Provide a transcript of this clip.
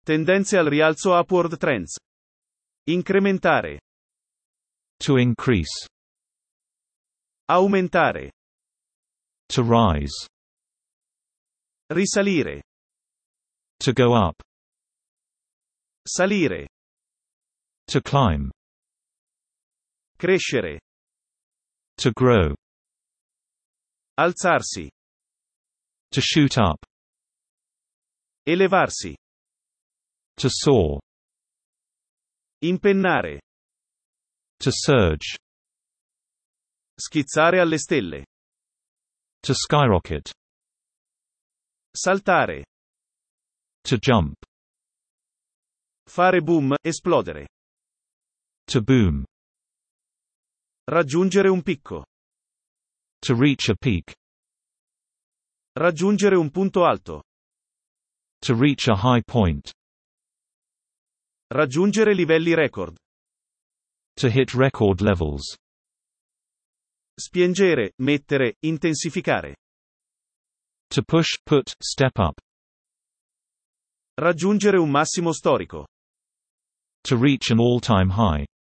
Tendenze al rialzo upward trends. Incrementare. To increase. Aumentare. To rise. Risalire. To go up. Salire. To climb. Crescere. To grow. Alzarsi. To shoot up. Elevarsi. To soar. Impennare. To surge. Schizzare alle stelle. To skyrocket. Saltare. To jump. Fare boom, esplodere. To boom. Raggiungere un picco. To reach a peak. Raggiungere un punto alto. To reach a high point. Raggiungere livelli record. To hit record levels. Spiengere, mettere, intensificare. To push, put, step up. Raggiungere un massimo storico. To reach an all-time high.